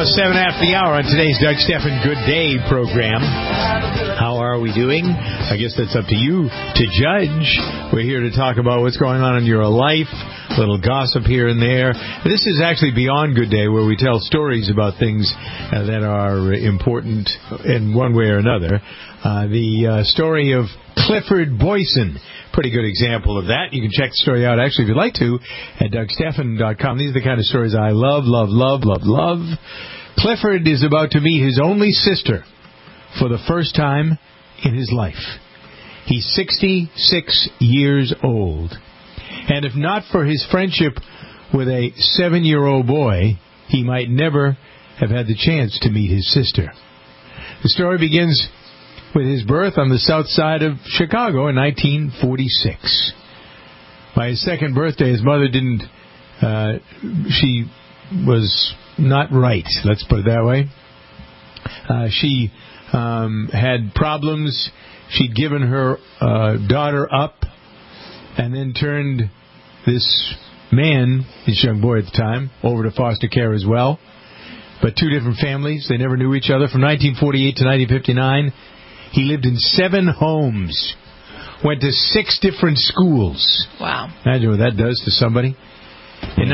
7 after the hour on today's Doug Stephan Good Day program. How are we doing? I guess that's up to you to judge. We're here to talk about what's going on in your life, a little gossip here and there. This is actually Beyond Good Day, where we tell stories about things that are important in one way or another. The story of Clifford Boysen. Pretty good example of that. You can check the story out, actually, if you'd like to, at DougStephan.com. These are the kind of stories I love. Clifford is about to meet his only sister for the first time in his life. He's 66 years old. And if not for his friendship with a 7-year-old boy, he might never have had the chance to meet his sister. The story begins with his birth on the south side of Chicago in 1946. By his second birthday, his mother she was not right, let's put it that way. She had problems. She'd given her daughter up and then turned this man, his young boy at the time, over to foster care as well. But two different families. They never knew each other. From 1948 to 1959, he lived in 7 homes, went to 6 different schools. Wow. Imagine what that does to somebody. In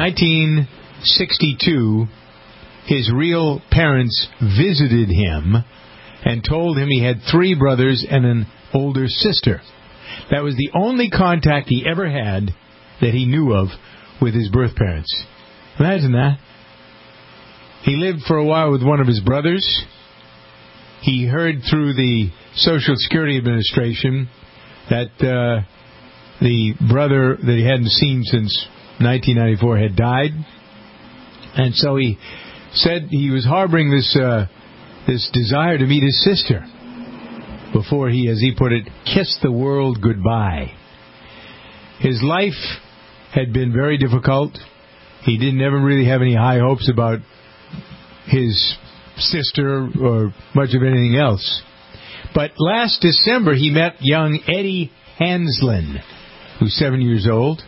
1962, his real parents visited him and told him he had 3 brothers and an older sister. That was the only contact he ever had that he knew of with his birth parents. Imagine that. He lived for a while with one of his brothers. He heard through the Social Security Administration that the brother that he hadn't seen since 1994 had died. And so he said he was harboring this desire to meet his sister before he, as he put it, kissed the world goodbye. His life had been very difficult. He didn't ever really have any high hopes about his sister or much of anything else. But last December, he met young Eddie Hanslin, who's 7 years old,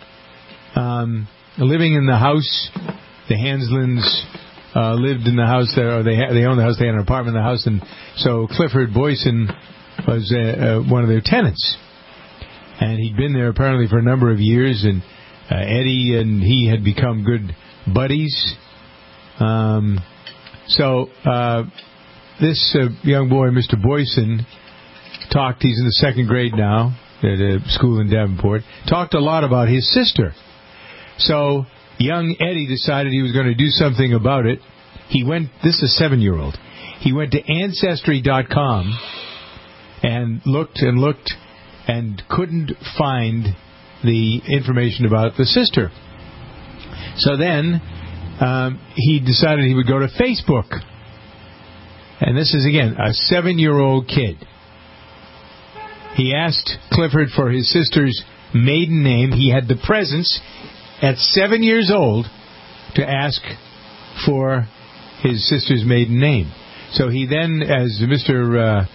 living in the house. The Hanslins lived in the house there, or they owned the house. They had an apartment in the house, and so Clifford Boysen was one of their tenants. And he'd been there apparently for a number of years, and Eddie and he had become good buddies. So this young boy, Mr. Boysen, talked. He's in the 2nd grade now at a school in Davenport. Talked a lot about his sister. So young Eddie decided he was going to do something about it. He went. This is a 7-year-old. He went to Ancestry.com and looked and couldn't find the information about the sister. So then he decided he would go to Facebook. And this is, again, a 7-year-old kid. He asked Clifford for his sister's maiden name. He had the presence at 7 years old to ask for his sister's maiden name. So he then, as Mr.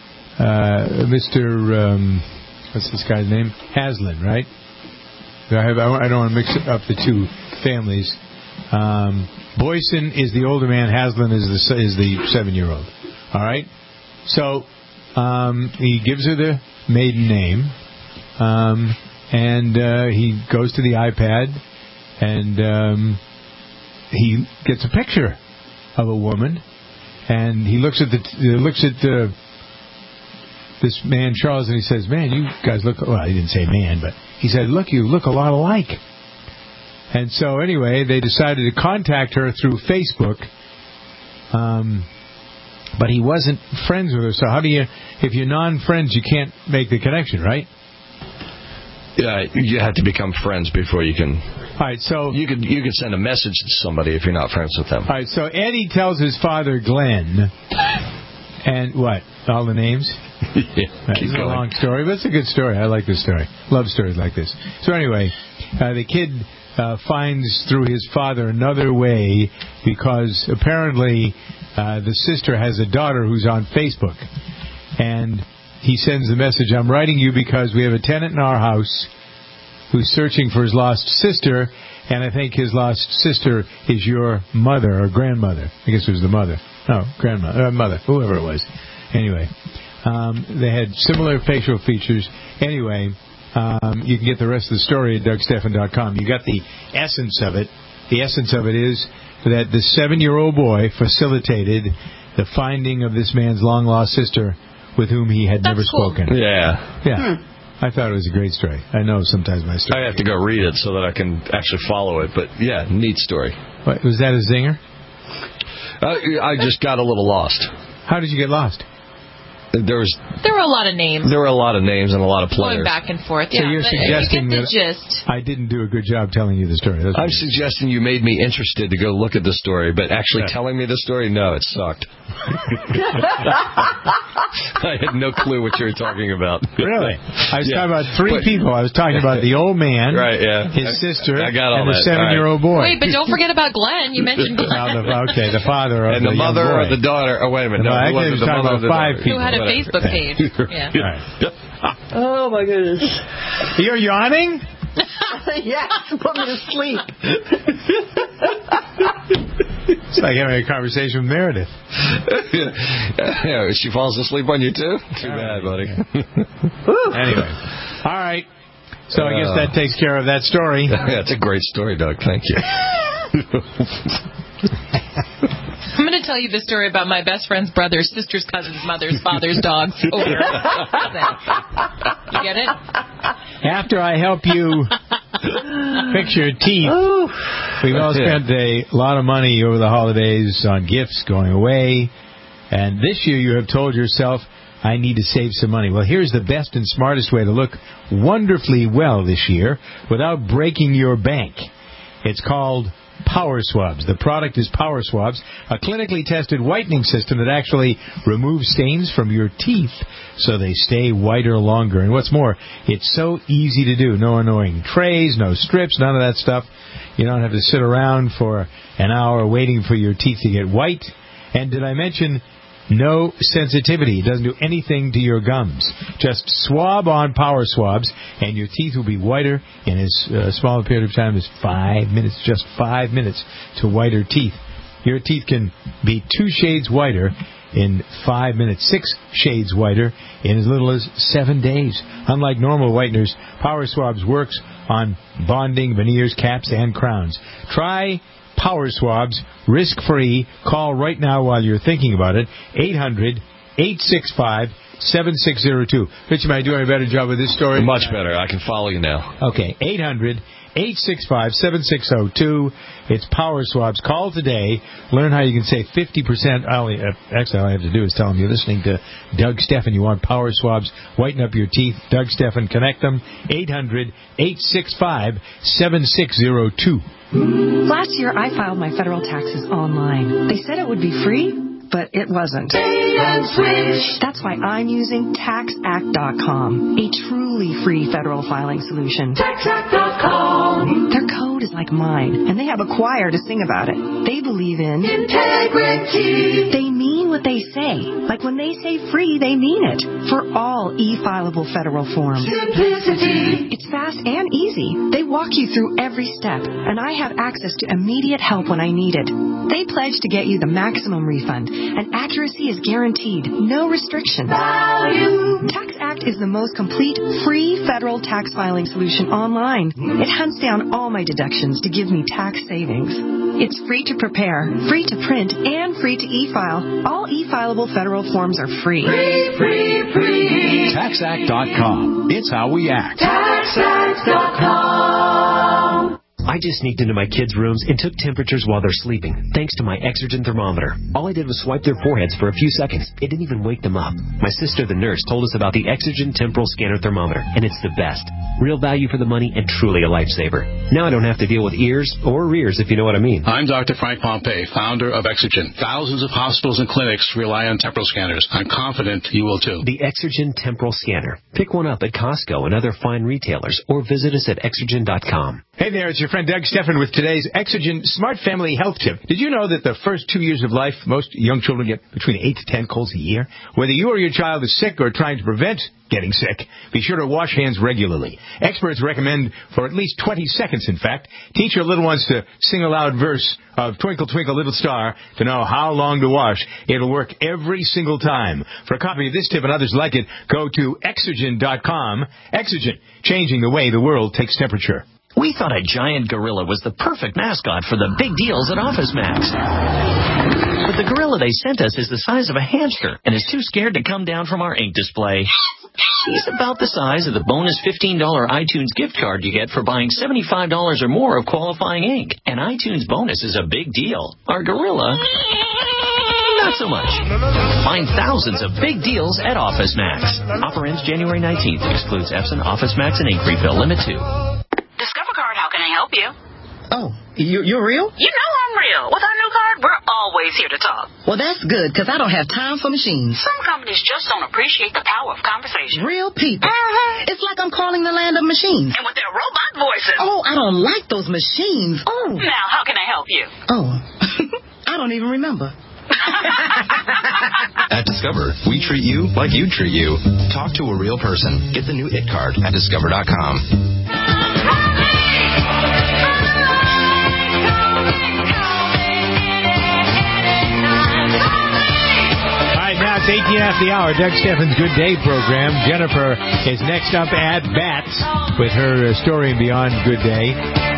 What's this guy's name? Haslin, right? I don't want to mix up the two families. Boysen is the older man. Haslin is the 7-year-old. All right. So he gives her the maiden name, and he goes to the iPad, and he gets a picture of a woman, and he looks at this man Charles, and he says, "Man, you guys look." Well, he didn't say man, but he said, "Look, you look a lot alike." And so anyway, they decided to contact her through Facebook, but he wasn't friends with her. So how do you, if you're non-friends, you can't make the connection, right? Yeah, you have to become friends before you can. All right, so you could send a message to somebody if you're not friends with them. All right, so Eddie tells his father, Glenn, and what? All the names? Yeah, It's a long story, but it's a good story. I like this story. Love stories like this. So anyway, the kid finds through his father another way, because apparently the sister has a daughter who's on Facebook. And he sends the message, "I'm writing you because we have a tenant in our house who's searching for his lost sister, And I think his lost sister is your mother or grandmother. I guess it was the mother. No, grandmother, mother, whoever it was. Anyway, they had similar facial features. Anyway, you can get the rest of the story at DougStephan.com. You got the essence of it. The essence of it is that the 7-year-old boy facilitated the finding of this man's long-lost sister with whom he had never spoken. Yeah. I thought it was a great story. I know sometimes my story. I have to go read it so that I can actually follow it. But, yeah, neat story. What, was that a zinger? I just got a little lost. How did you get lost? There were a lot of names. There were a lot of names and a lot of players. Going back and forth. So you're suggesting you get the that gist. I didn't do a good job telling you the story. I'm suggesting you made me interested to go look at the story, but actually telling me the story, no, it sucked. I had no clue what you were talking about. Really? I was talking about three people. I was talking about the old man, his sister, and the 7-year-old boy. Wait, but don't forget about Glenn. You mentioned Glenn. The father of and the mother or the daughter. Oh, wait a minute. No, I was talking about 5 people. Who had a Facebook page. Yeah. Oh, my goodness. You're yawning? Yes, put me to sleep. It's like having a conversation with Meredith. Yeah, she falls asleep on you, too? Too bad, buddy. Anyway. All right. So I guess that takes care of that story. Yeah, it's a great story, Doug. Thank you. I'm going to tell you the story about my best friend's brother's sister's cousin's mother's father's dog's odor. You get it? After I help you fix your teeth, we've all spent a lot of money over the holidays on gifts going away. And this year you have told yourself, I need to save some money. Well, here's the best and smartest way to look wonderfully well this year without breaking your bank. It's called Power Swabs. The product is Power Swabs, a clinically tested whitening system that actually removes stains from your teeth so they stay whiter longer. And what's more, it's so easy to do. No annoying trays, no strips, none of that stuff. You don't have to sit around for an hour waiting for your teeth to get white. And did I mention no sensitivity? It doesn't do anything to your gums. Just swab on Power Swabs, and your teeth will be whiter in as small a period of time as 5 minutes. Just 5 minutes to whiter teeth. Your teeth can be 2 shades whiter in 5 minutes, 6 shades whiter in as little as 7 days. Unlike normal whiteners, Power Swabs works on bonding, veneers, caps, and crowns. Try Power Swabs, risk-free. Call right now while you're thinking about it. 800-865-7602. Rich, am I doing a better job with this story? Much better. I can follow you now. Okay, 800-865-7602. It's Power Swabs. Call today. Learn how you can save 50%. Actually, all I have to do is tell them you're listening to Doug Stephan. You want Power Swabs. Whiten up your teeth. Doug Stephan. Connect them. 800-865-7602. Last year, I filed my federal taxes online. They said it would be free, but it wasn't. That's why I'm using TaxAct.com, a truly free federal filing solution. TaxAct.com. Their code is like mine, and they have a choir to sing about it. They believe in integrity. They mean what they say. Like when they say free, they mean it. For all e-filable federal forms. Simplicity. It's fast and easy. They walk you through every step, and I have access to immediate help when I need it. They pledge to get you the maximum refund, and accuracy is guaranteed. No restriction. Value. TaxAct is the most complete free federal tax filing solution online. It hunts down all my deductions to give me tax savings. It's free to prepare, free to print, and free to e-file. All e-filable federal forms are free. Free. TaxAct.com. It's how we act. TaxAct.com. I just sneaked into my kids' rooms and took temperatures while they're sleeping, thanks to my Exergen thermometer. All I did was swipe their foreheads for a few seconds. It didn't even wake them up. My sister, the nurse, told us about the Exergen Temporal Scanner Thermometer, and it's the best. Real value for the money and truly a lifesaver. Now I don't have to deal with ears or rears, if you know what I mean. I'm Dr. Frank Pompey, founder of Exergen. Thousands of hospitals and clinics rely on temporal scanners. I'm confident you will too. The Exergen Temporal Scanner. Pick one up at Costco and other fine retailers, or visit us at Exergen.com. Hey there, it's your friend Doug Stephan with today's Exogen Smart Family Health Tip. Did you know that the first 2 years of life, most young children get between 8 to 10 colds a year? Whether you or your child is sick or trying to prevent getting sick, be sure to wash hands regularly. Experts recommend for at least 20 seconds, in fact. Teach your little ones to sing a loud verse of Twinkle, Twinkle, Little Star to know how long to wash. It'll work every single time. For a copy of this tip and others like it, go to Exogen.com. Exogen, changing the way the world takes temperature. We thought a giant gorilla was the perfect mascot for the big deals at OfficeMax. But the gorilla they sent us is the size of a hamster and is too scared to come down from our ink display. He's about the size of the bonus $15 iTunes gift card you get for buying $75 or more of qualifying ink. And iTunes bonus is a big deal. Our gorilla, not so much. Find thousands of big deals at OfficeMax. Offer ends January 19th. Excludes Epson, OfficeMax, and ink refill. Limit 2. Discover Card, how can I help you? Oh, you're real? You know I'm real. With our new card, we're always here to talk. Well, that's good, because I don't have time for machines. Some companies just don't appreciate the power of conversation. Real people. It's like I'm calling the land of machines. And with their robot voices. Oh, I don't like those machines. Oh. Now, how can I help you? Oh, I don't even remember. At Discover, we treat you like you'd treat you. Talk to a real person. Get the new IT card at Discover.com. Now it's 18 after the hour. Doug Stephan's Good Day program. Jennifer is next up at Bats with her story Beyond Good Day.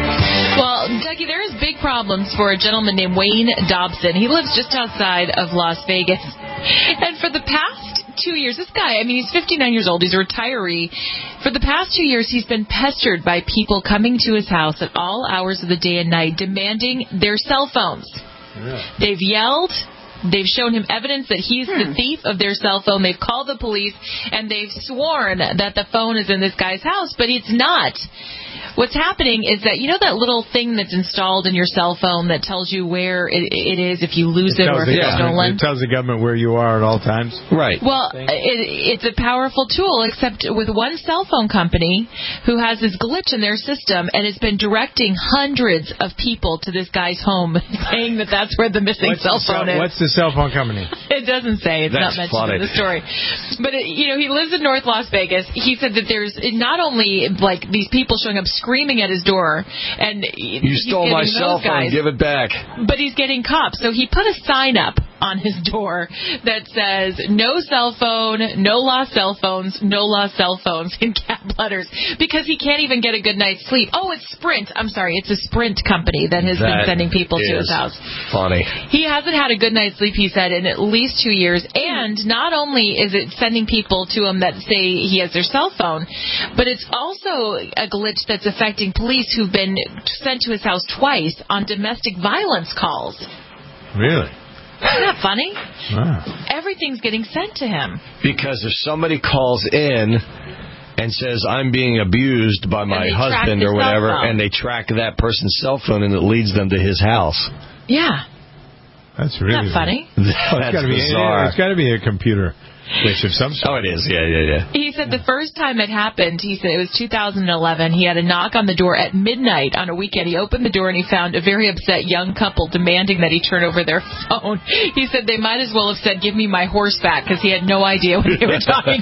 Well, Dougie, there is big problems for a gentleman named Wayne Dobson. He lives just outside of Las Vegas. And for the past 2 years, this guy, he's 59 years old. He's a retiree. For the past 2 years, he's been pestered by people coming to his house at all hours of the day and night, demanding their cell phones. Yeah. They've yelled. They've shown him evidence that he's the thief of their cell phone. They've called the police, and they've sworn that the phone is in this guy's house, but it's not. What's happening is that, that little thing that's installed in your cell phone that tells you where it is if you lose it or if it's stolen? It tells the government where you are at all times. Right. Well, it's a powerful tool, except with one cell phone company who has this glitch in their system and has been directing hundreds of people to this guy's home, saying that that's where the missing cell phone is. What's the cell phone company? It doesn't say. It's not mentioned in the story. But, he lives in North Las Vegas. He said that there's not only, these people showing up screaming at his door, and you stole my cell phone, give it back. But he's getting cops. So he put a sign up on his door that says, no cell phone, no lost cell phones, no lost cell phones, in cap letters, because he can't even get a good night's sleep. Oh, it's Sprint. I'm sorry, it's a Sprint company that has been sending people to his house. Funny. He hasn't had a good night's sleep, he said, in at least 2 years, and not only is it sending people to him that say he has their cell phone, but it's also a glitch that's affecting police who've been sent to his house twice on domestic violence calls. Really? Isn't that funny? Wow. Everything's getting sent to him. Because if somebody calls in and says, I'm being abused by my husband or whatever, and they track that person's cell phone and it leads them to his house. Yeah. That's really funny. That's bizarre. It's got to be a computer glitch of some sort. Oh, it is. Yeah. He said the first time it happened, he said it was 2011. He had a knock on the door at midnight on a weekend. He opened the door and he found a very upset young couple demanding that he turn over their phone. He said they might as well have said, give me my horse back, because he had no idea what they were talking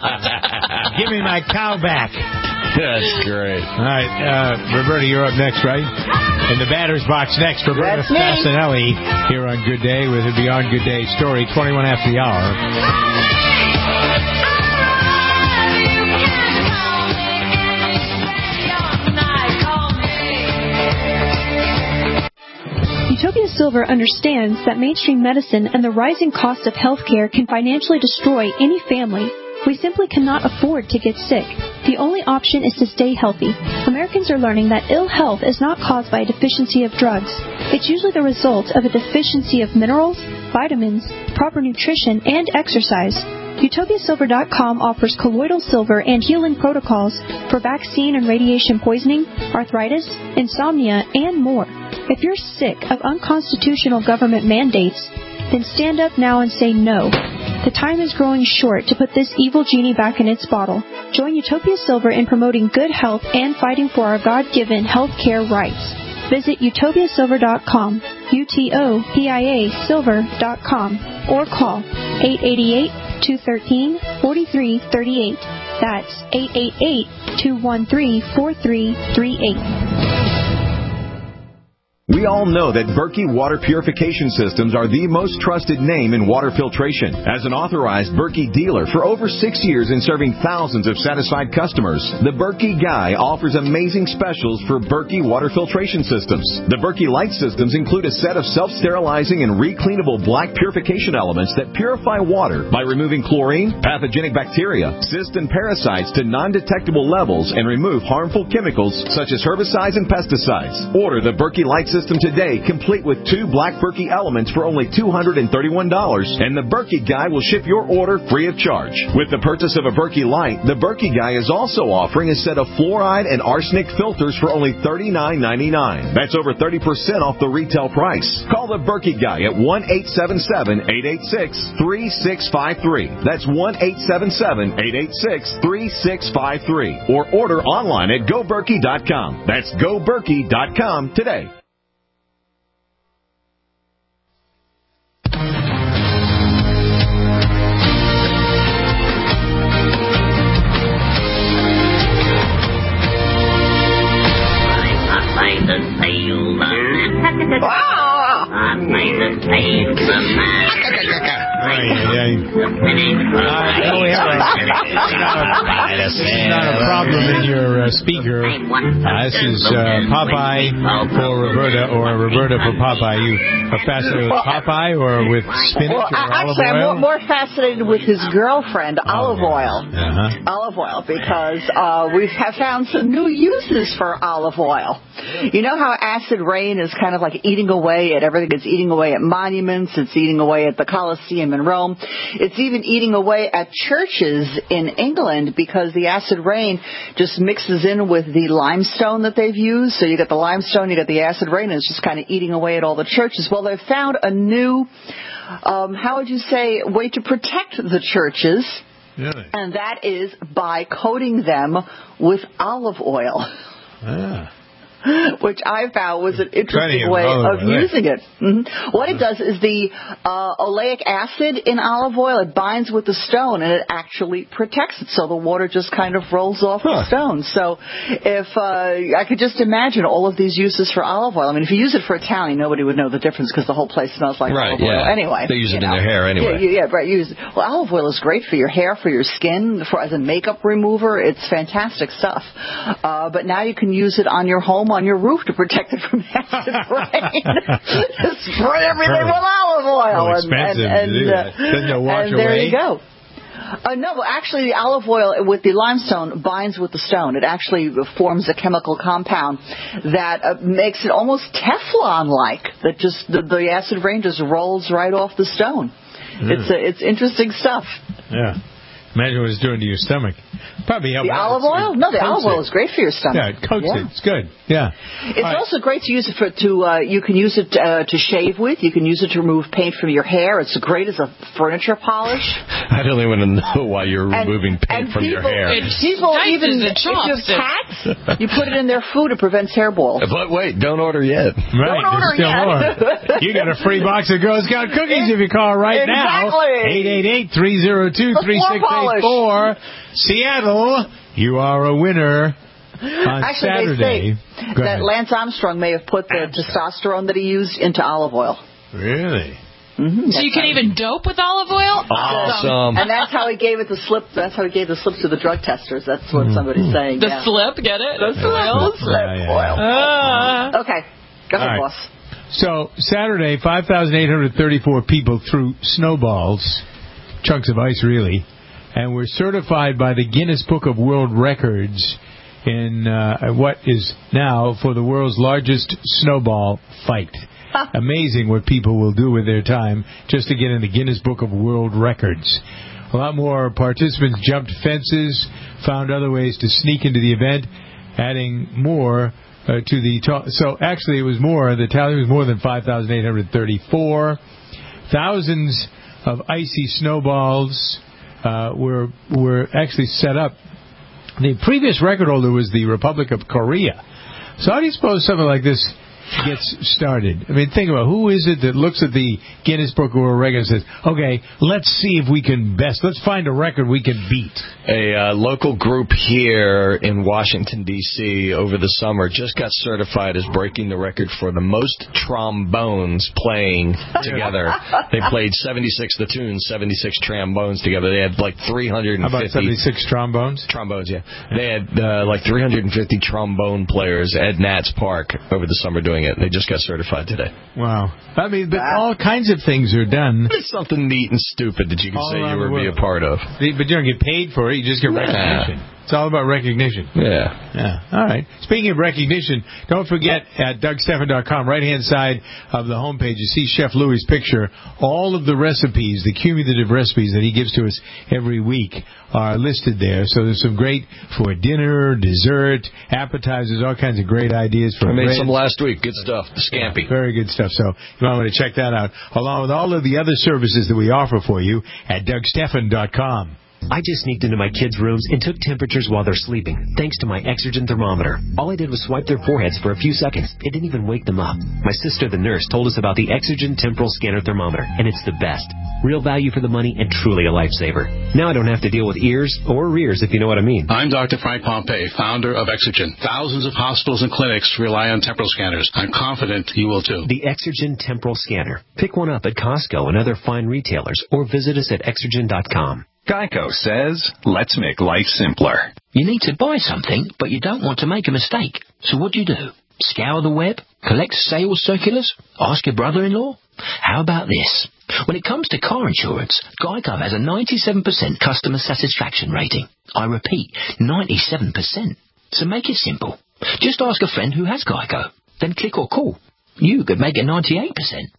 about. Give me my cow back. That's great. All right, Roberta, you're up next, right? In the batter's box next, Roberta Fascinelli here on Good Day with a Beyond Good Day story, 21 after the hour. Utopia Silver understands that mainstream medicine and the rising cost of healthcare can financially destroy any family. We simply cannot afford to get sick. The only option is to stay healthy. Americans are learning that ill health is not caused by a deficiency of drugs. It's usually the result of a deficiency of minerals, vitamins, proper nutrition, and exercise. UtopiaSilver.com offers colloidal silver and healing protocols for vaccine and radiation poisoning, arthritis, insomnia, and more. If you're sick of unconstitutional government mandates, then stand up now and say no. The time is growing short to put this evil genie back in its bottle. Join Utopia Silver in promoting good health and fighting for our God-given health care rights. Visit utopiasilver.com, UTOPIA silver.com, or call 888-213-4338. That's 888-213-4338. We all know that Berkey Water Purification Systems are the most trusted name in water filtration. As an authorized Berkey dealer for over 6 years and serving thousands of satisfied customers, the Berkey Guy offers amazing specials for Berkey Water Filtration Systems. The Berkey Light Systems include a set of self-sterilizing and recleanable black purification elements that purify water by removing chlorine, pathogenic bacteria, cysts, and parasites to non-detectable levels and remove harmful chemicals such as herbicides and pesticides. Order the Berkey Light System today, complete with 2 black Berkey elements for only $231, and the Berkey Guy will ship your order free of charge. With the purchase of a Berkey Light, the Berkey Guy is also offering a set of fluoride and arsenic filters for only $39.99. That's over 30% off the retail price. Call the Berkey Guy at 1-877-886-3653. That's 1-877-886-3653. Or order online at GoBerkey.com. That's GoBerkey.com today. This is not a problem in your speaker. This is Popeye for Roberta, or Roberta for Popeye. You are fascinated with Popeye or with spinach or olive actually, oil? I'm more fascinated with his girlfriend, olive oil. Olive oil, because we have found some new uses for olive oil. You know how acid rain is kind of like eating away at everything? It's eating away at monuments. It's eating away at the Colosseum in Rome. It's even eating away at churches in England because the acid rain just mixes in with the limestone that they've used. So you got the limestone, you got the acid rain, and it's just kind of eating away at all the churches. Well, they've found a new, how would you say, way to protect the churches. Really? And that is by coating them with olive oil. Ah. Which I found was an interesting way of using it. What it does is the oleic acid in olive oil, it binds with the stone and it actually protects it, so the water just kind of rolls off the stone. So if I could just imagine all of these uses for olive oil. I mean, if you use it for Italian, nobody would know the difference because the whole place smells like olive oil anyway. They use it in their hair anyway. Right. Well, olive oil is great for your hair, for your skin, as a makeup remover. It's fantastic stuff. But now you can use it on your home, on your roof, to protect it from acid rain. Just spray everything with olive oil. And there you go. No, well, actually, the olive oil with the limestone binds with the stone. It actually forms a chemical compound that makes it almost Teflon-like. That just the acid rain just rolls right off the stone. It's interesting stuff. Yeah. Imagine what it's doing to your stomach. Probably help. The olive oil? No, the olive oil is great for your stomach. Yeah, it coats it. It's good. Yeah. It's also great to use it you can use it to shave with. You can use it to remove paint from your hair. It's great as a furniture polish. I don't even know why you're removing paint from your hair. People even, if you have cats, you put it in their food, it prevents hairballs. But wait, don't order yet. Right, don't order still yet. More. You got a free box of Girl Scout cookies if you call right now. 888-302-3684. Seattle, you are a winner. On Actually, Saturday, they say that Lance Armstrong may have put the testosterone that he used into olive oil. Really? So you can even dope with olive oil? Awesome. And that's how he gave it the slip. That's how he gave the slip to the drug testers. That's what somebody's saying. The slip, get it? The oil? Oil. Okay. Go ahead, boss. So, Saturday, 5,834 people threw snowballs, chunks of ice really, and were certified by the Guinness Book of World Records in what is now for the world's largest snowball fight. Amazing what people will do with their time just to get in the Guinness Book of World Records. A lot more participants jumped fences, found other ways to sneak into the event, adding more to the... So actually it was more, the tally was more than 5,834. Thousands of icy snowballs were actually set up. The previous record holder was the Republic of Korea. So how do you suppose something like this gets started? I mean, think about who is it that looks at the Guinness Book of World Records and says, okay, let's see if we can let's find a record we can beat. A local group here in Washington, D.C. over the summer just got certified as breaking the record for the most trombones playing together. They played 76 trombones together. They had like 350. How about 76 trombones? Trombones, yeah. They had like 350 trombone players at Nats Park over the summer doing it. They just got certified today. Wow. I mean, but all kinds of things are done. It's something neat and stupid that you can say you were be a part of. But you don't get paid for it. You just get recognition. It's all about recognition. Yeah. All right. Speaking of recognition, don't forget at DougStephan.com, right-hand side of the homepage, you see Chef Louis' picture. All of the recipes, the cumulative recipes that he gives to us every week are listed there. So there's some great for dinner, dessert, appetizers, all kinds of great ideas for I made bread. some last week. Good stuff. The scampi. Yeah, very good stuff. So you might want to check that out, along with all of the other services that we offer for you at DougStephan.com. I just sneaked into my kids' rooms and took temperatures while they're sleeping, thanks to my Exergen thermometer. All I did was swipe their foreheads for a few seconds. It didn't even wake them up. My sister, the nurse, told us about the Exergen Temporal Scanner Thermometer, and it's the best. Real value for the money and truly a lifesaver. Now I don't have to deal with ears or rears, if you know what I mean. I'm Dr. Frank Pompey, founder of Exergen. Thousands of hospitals and clinics rely on temporal scanners. I'm confident you will too. The Exergen Temporal Scanner. Pick one up at Costco and other fine retailers, or visit us at Exergen.com. Geico says, let's make life simpler. You need to buy something, but you don't want to make a mistake. So what do? Scour the web? Collect sales circulars? Ask your brother-in-law? How about this? When it comes to car insurance, Geico has a 97% customer satisfaction rating. I repeat, 97%. So make it simple. Just ask a friend who has Geico. Then click or call. You could make it 98%.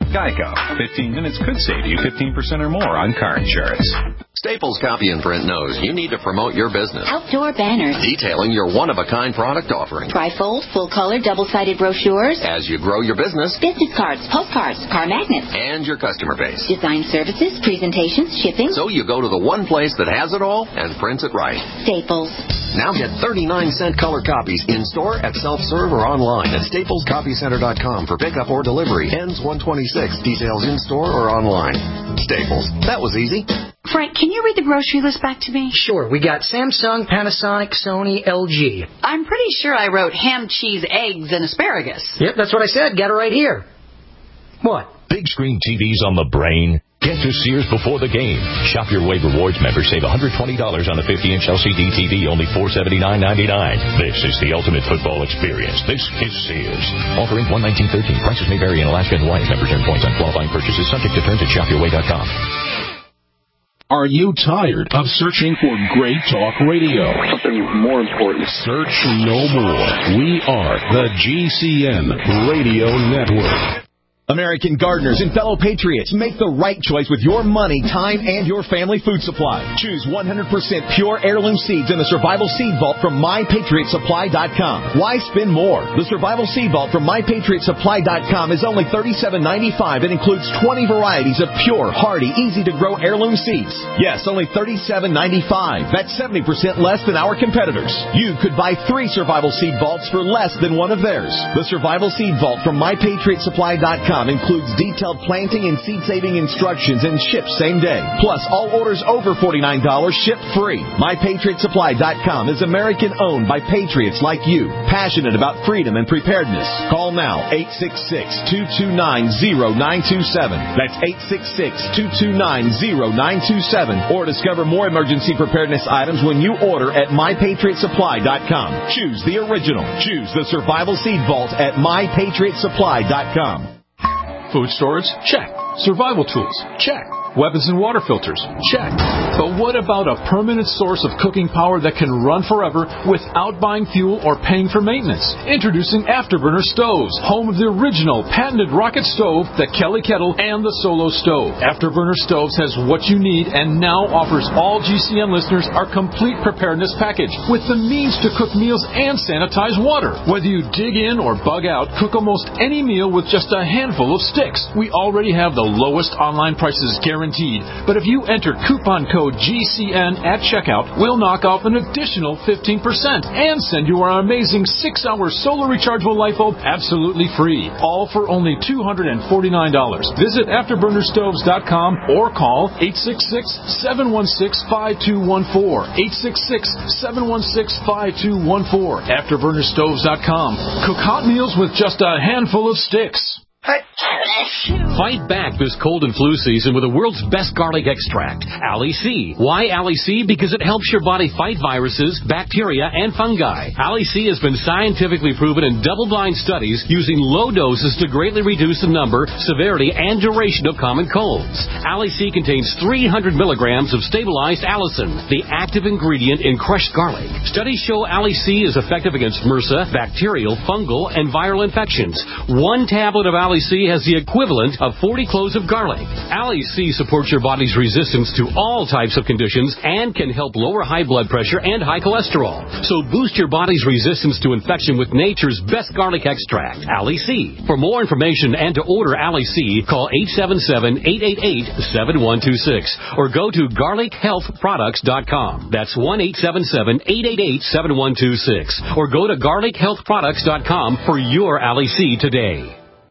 Geico. 15 minutes could save you 15% or more on car insurance. Staples Copy and Print knows you need to promote your business. Outdoor banners. Detailing your one-of-a-kind product offering. Trifold, full-color, double-sided brochures. As you grow your business. Business cards, postcards, car magnets. And your customer base. Design services, presentations, shipping. So you go to the one place that has it all and prints it right. Staples. Now get 39-cent color copies in-store, at self-serve, or online at staplescopycenter.com for pickup or delivery. Ends 1/26. Details in-store or online. Staples. That was easy. Frank, can you read the grocery list back to me? Sure. We got Samsung, Panasonic, Sony, LG. I'm pretty sure I wrote ham, cheese, eggs, and asparagus. Yep, that's what I said. Got it right here. What? Big screen TVs on the brain? Get to Sears before the game. Shop Your Way Rewards members save $120 on a 50-inch LCD TV, only $479.99. This is the ultimate football experience. This is Sears. Offer ends 1/19/13. Prices may vary in Alaska and Hawaii. Members earn points on qualifying purchases. Subject to terms at shopyourway.com. Are you tired of searching for great talk radio? Something more important. Search no more. We are the GCN Radio Network. American gardeners and fellow patriots, make the right choice with your money, time, and your family food supply. Choose 100% pure heirloom seeds in the Survival Seed Vault from MyPatriotSupply.com. Why spend more? The Survival Seed Vault from MyPatriotSupply.com is only $37.95 and includes 20 varieties of pure, hardy, easy-to-grow heirloom seeds. Yes, only $37.95. That's 70% less than our competitors. You could buy 3 Survival Seed Vaults for less than one of theirs. The Survival Seed Vault from MyPatriotSupply.com includes detailed planting and seed-saving instructions and ships same day. Plus, all orders over $49 ship free. MyPatriotSupply.com is American-owned by patriots like you, passionate about freedom and preparedness. Call now, 866-229-0927. That's 866-229-0927. Or discover more emergency preparedness items when you order at MyPatriotSupply.com. Choose the original. Choose the Survival Seed Vault at MyPatriotSupply.com. Food storage? Check. Survival tools? Check. Weapons and water filters? Check. But what about a permanent source of cooking power that can run forever without buying fuel or paying for maintenance? Introducing Afterburner Stoves, home of the original patented rocket stove, the Kelly Kettle, and the Solo Stove. Afterburner Stoves has what you need and now offers all GCN listeners our complete preparedness package with the means to cook meals and sanitize water. Whether you dig in or bug out, cook almost any meal with just a handful of sticks. We already have the lowest online prices guaranteed guaranteed. But if you enter coupon code GCN at checkout, we'll knock off an additional 15% and send you our amazing 6-hour solar rechargeable light bulb absolutely free. All for only $249. Visit AfterburnerStoves.com or call 866-716-5214. 866-716-5214. AfterburnerStoves.com. Cook hot meals with just a handful of sticks. Fight back this cold and flu season with the world's best garlic extract, Ali C. Why Ali C? Because it helps your body fight viruses, bacteria, and fungi. Ali C has been scientifically proven in double-blind studies using low doses to greatly reduce the number, severity, and duration of common colds. Ali C contains 300 milligrams of stabilized allicin, the active ingredient in crushed garlic. Studies show Ali C is effective against MRSA, bacterial, fungal, and viral infections. One tablet of Ali C has the equivalent of 40 cloves of garlic. Ali C supports your body's resistance to all types of conditions and can help lower high blood pressure and high cholesterol. So boost your body's resistance to infection with nature's best garlic extract, Ali C. For more information and to order Ali C, call 877-888-7126 or go to garlichealthproducts.com. That's 1-877-888-7126 or go to garlichealthproducts.com for your Ali C today.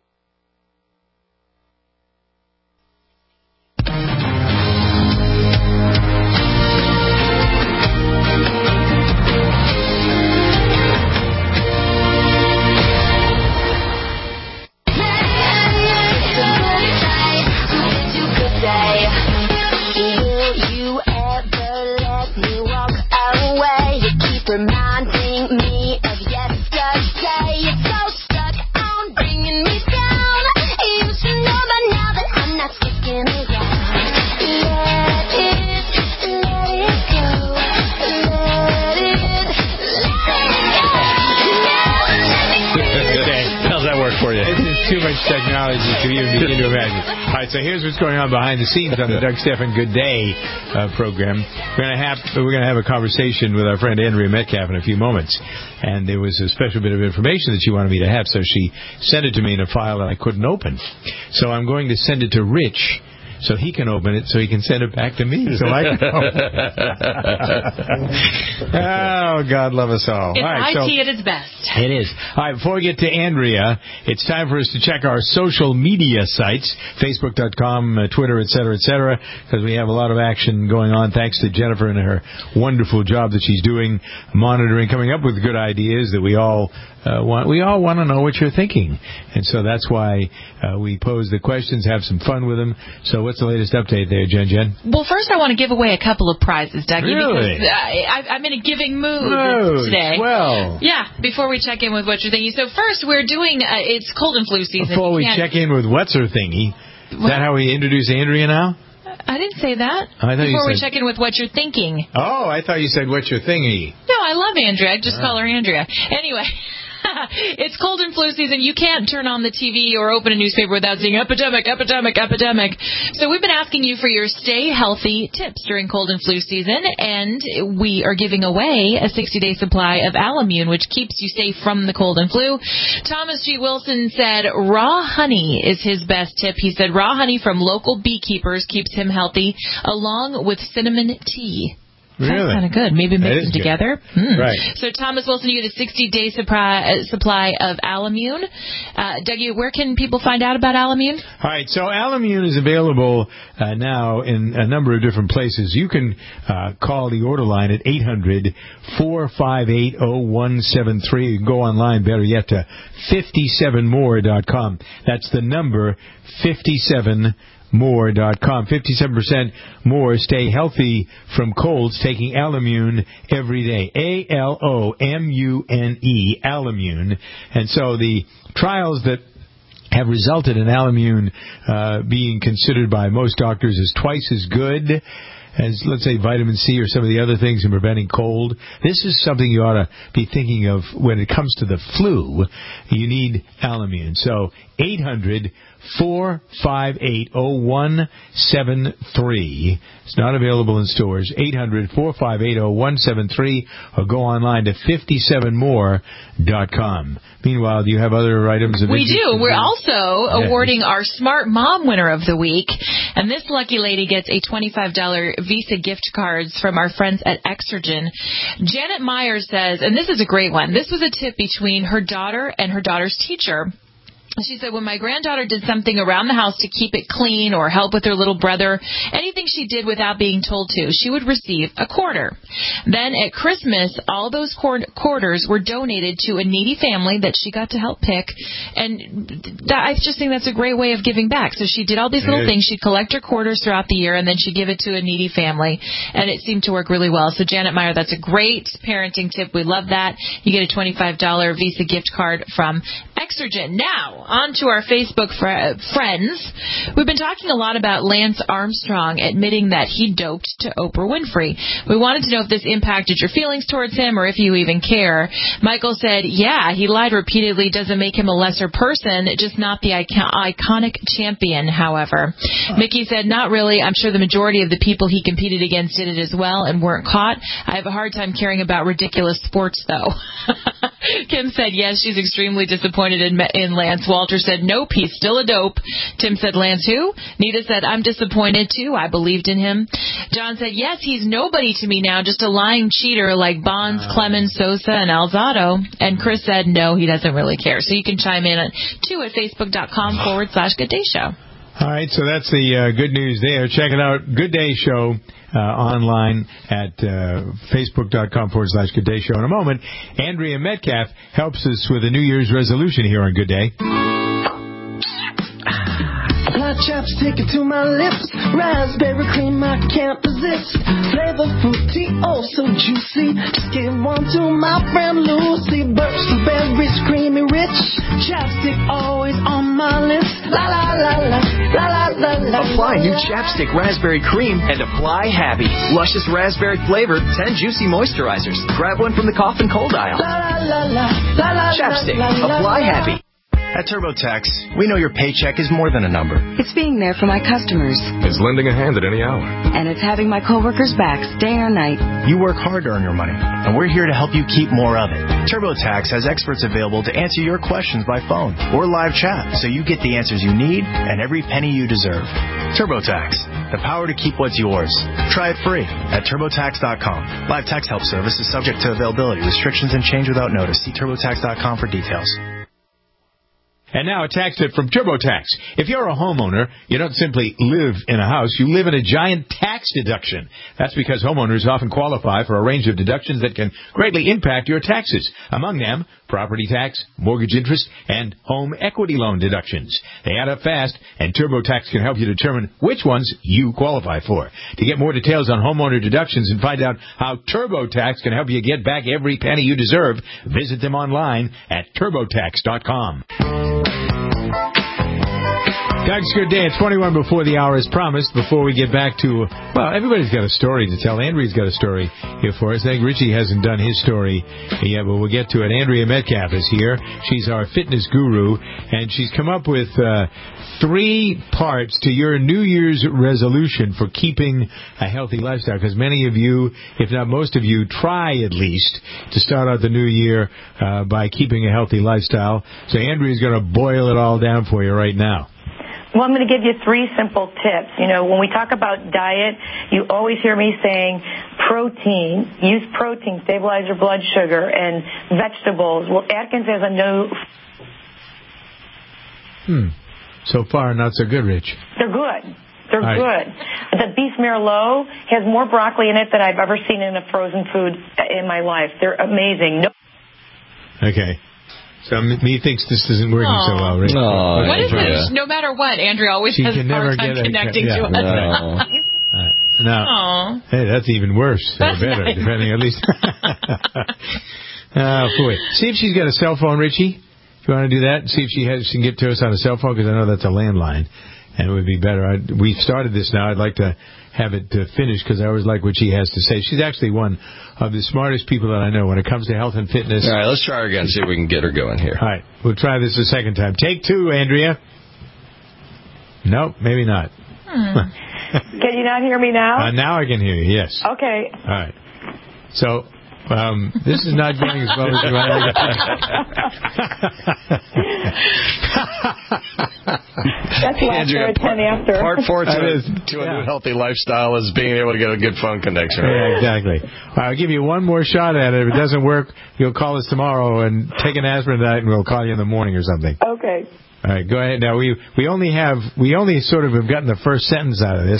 Reminding me of yesterday. You're so stuck on bringing me down. You should know by now that I'm not sticking around. Let it go. Okay. How's that work for you? This is too much technology to even begin to imagine. All right, so here's what's going on behind the scenes on the Doug Stephan Good Day program. We're going to have a conversation with our friend Andrea Metcalf in a few moments, and there was a special bit of information that she wanted me to have, so she sent it to me in a file that I couldn't open. So I'm going to send it to Rich, so he can open it, so he can send it back to me, so I can open it. Oh, God love us all. It's all right, IT at its best. It is. All right, before we get to Andrea, it's time for us to check our social media sites, Facebook.com, Twitter, et cetera, because we have a lot of action going on thanks to Jennifer and her wonderful job that she's doing, monitoring, coming up with good ideas that we all want. We all want to know what you're thinking. And so that's why we pose the questions, have some fun with them. So what's the latest update there, Jen? Well, first I want to give away a couple of prizes, Dougie, really? because I'm in a giving mood today. Well. Yeah, before we check in with what you're thinking. So first we're doing, it's cold and flu season. Before we check in with what's her thingy, is that how we introduce Andrea now? I didn't say that. Before we check in with what you're thinking. Oh, I thought you said what's your thingy. No, I love Andrea. I just call her Andrea. Anyway. It's cold and flu season. You can't turn on the TV or open a newspaper without seeing epidemic. So we've been asking you for your stay healthy tips during cold and flu season, and we are giving away a 60-day supply of Alamune, which keeps you safe from the cold and flu. Thomas G. Wilson said raw honey is his best tip. He said raw honey from local beekeepers keeps him healthy, along with cinnamon tea. Really? Sounds kind of good. Maybe mix them together. Right. So, Thomas Wilson, you get a 60-day supply of Alamune. Dougie, where can people find out about Alamune? All right. So, Alamune is available now in a number of different places. You can call the order line at 800-458-0173. You can go online, better yet, to 57more.com. That's the number 57more.com. 57% more stay healthy from colds taking Alamune every day. Alamune, Alamune. And so the trials that have resulted in Alamune being considered by most doctors as twice as good as, let's say, vitamin C or some of the other things in preventing cold. This is something you ought to be thinking of when it comes to the flu. You need Alamune. So 800 800-458-0173. It's not available in stores. 800-458-0173, or go online to 57more.com. Meanwhile, do you have other items of We interest? do. We're also awarding our Smart Mom winner of the week. And this lucky lady gets a $25 Visa gift cards from our friends at Exergen. Janet Meyer says, and this is a great one, this was a tip between her daughter and her daughter's teacher. She said, when my granddaughter did something around the house to keep it clean or help with her little brother, anything she did without being told to, she would receive a quarter. Then at Christmas, all those quarters were donated to a needy family that she got to help pick. And I just think that's a great way of giving back. So she did all these little things. She'd collect her quarters throughout the year, and then she'd give it to a needy family. And it seemed to work really well. So Janet Meyer, that's a great parenting tip. We love that. You get a $25 Visa gift card from Exergen. Now, on to our Facebook friends. We've been talking a lot about Lance Armstrong admitting that he doped to Oprah Winfrey. We wanted to know if this impacted your feelings towards him or if you even care. Michael said, yeah, he lied repeatedly. Doesn't make him a lesser person, just not the iconic champion, however. Mickey said, not really. I'm sure the majority of the people he competed against did it as well and weren't caught. I have a hard time caring about ridiculous sports, though. Kim said, yes, she's extremely disappointed in Lance. Walter said, nope, he's still a dope. Tim said, Lance who? Nita said, I'm disappointed too. I believed in him. John said, yes, he's nobody to me now, just a lying cheater like Bonds, Clemens, Sosa, and Alzado. And Chris said, no, he doesn't really care. So you can chime in too at facebook.com/Good Day Show. All right, so that's the good news there. Check it out, Good Day Show, online at facebook.com/Good Day Show. In a moment, Andrea Metcalf helps us with a New Year's resolution here on Good Day. Apply chapstick to my lips. Raspberry cream I can't resist. Flavor fruity, oh so juicy. Just give one to my friend Lucy. Berries creamy rich. Chapstick always on my lips. La la la la la la la. Apply new chapstick raspberry cream and apply happy. Luscious raspberry flavor, 10 juicy moisturizers. Grab one from the cough and cold aisle. La la la la la. Chapstick, apply happy. At TurboTax, we know your paycheck is more than a number. It's being there for my customers. It's lending a hand at any hour. And it's having my coworkers' backs day or night. You work hard to earn your money, and we're here to help you keep more of it. TurboTax has experts available to answer your questions by phone or live chat, so you get the answers you need and every penny you deserve. TurboTax, the power to keep what's yours. Try it free at TurboTax.com. Live tax help service is subject to availability, restrictions, and change without notice. See TurboTax.com for details. And now a tax tip from TurboTax. If you're a homeowner, you don't simply live in a house, you live in a giant tax deduction. That's because homeowners often qualify for a range of deductions that can greatly impact your taxes. Among them, property tax, mortgage interest, and home equity loan deductions. They add up fast, and TurboTax can help you determine which ones you qualify for. To get more details on homeowner deductions and find out how TurboTax can help you get back every penny you deserve, visit them online at TurboTax.com. Doug's Good Day. It's 21 before the hour as promised. Before we get back to, well, everybody's got a story to tell. Andrea's got a story here for us. I think Richie hasn't done his story yet, but we'll get to it. Andrea Metcalf is here. She's our fitness guru, and she's come up with 3 parts to your New Year's resolution for keeping a healthy lifestyle, because many of you, if not most of you, try at least to start out the new year by keeping a healthy lifestyle. So Andrea's going to boil it all down for you right now. Well, I'm going to give you 3 simple tips. You know, when we talk about diet, you always hear me saying protein. Use protein, stabilize your blood sugar, and vegetables. Well, Atkins has a new... So far, not so good, Rich. They're good. They're good. The beef merlot has more broccoli in it than I've ever seen in a frozen food in my life. They're amazing. Okay. So me thinks this isn't working so well, Rich. What is this? No matter what, Andrea always has a hard time connecting to us. No. Hey, that's even worse. Or better, depending at least. Boy. See if she's got a cell phone, Richie. Do you want to do that? See if she can get to us on a cell phone, because I know that's a landline. And it would be better. We've started this now. I'd like to have it finished, because I always like what she has to say. She's actually one of the smartest people that I know when it comes to health and fitness. All right, let's try her again, see if we can get her going here. All right, we'll try this a second time. Take 2, Andrea. Nope, maybe not. Can you not hear me now? Now I can hear you, yes. Okay. All right. So, this is not going as well as you wanted. That's why after 10 after. Part 4 to a new healthy lifestyle is being able to get a good phone connection. Yeah, exactly. I'll give you one more shot at it. If it doesn't work, you'll call us tomorrow and take an aspirin tonight, and we'll call you in the morning or something. Okay. All right, go ahead. Now, we only sort of have gotten the first sentence out of this.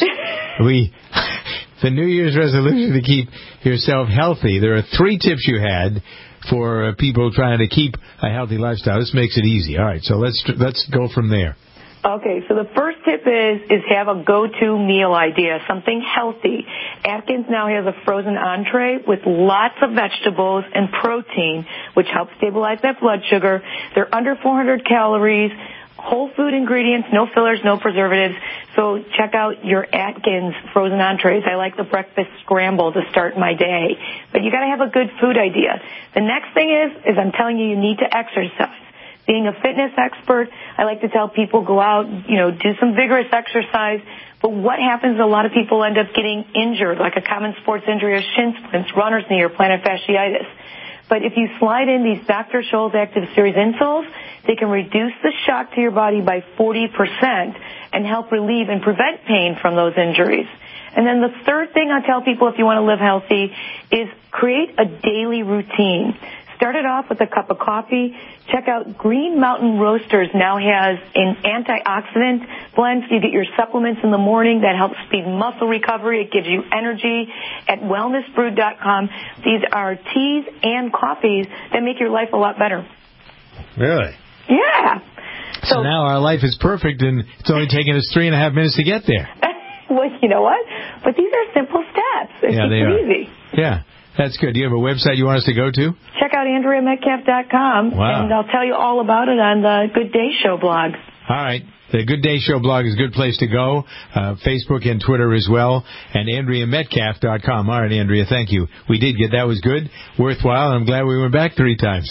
The New Year's resolution to keep yourself healthy. There are 3 tips you had for people trying to keep a healthy lifestyle. This makes it easy. All right, so let's go from there. Okay, so the first tip is have a go-to meal idea, something healthy. Atkins now has a frozen entree with lots of vegetables and protein, which helps stabilize that blood sugar. They're under 400 calories, whole food ingredients, no fillers, no preservatives. So check out your Atkins frozen entrees. I like the breakfast scramble to start my day. But you got to have a good food idea. The next thing is I'm telling you need to exercise. Being a fitness expert, I like to tell people go out, do some vigorous exercise. But what happens is a lot of people end up getting injured, like a common sports injury or shin splints, runner's knee, or plantar fasciitis. But if you slide in these Dr. Scholl's Active Series insoles, they can reduce the shock to your body by 40% and help relieve and prevent pain from those injuries. And then the third thing I tell people if you want to live healthy is create a daily routine. Start it off with a cup of coffee. Check out Green Mountain Roasters now has an antioxidant blend, so you get your supplements in the morning that helps speed muscle recovery. It gives you energy at wellnessbrewed.com. These are teas and coffees that make your life a lot better. Really? Yeah. So now our life is perfect, and it's only taken us 3.5 minutes to get there. Well, you know what? But these are simple steps. It's easy. Yeah. That's good. Do you have a website you want us to go to? Check out AndreaMetcalf.com, and I'll tell you all about it on the Good Day Show blog. All right. The Good Day Show blog is a good place to go. Facebook and Twitter as well. And AndreaMetcalf.com. All right, Andrea, thank you. We did get that. Was good, worthwhile, and I'm glad we went back 3 times.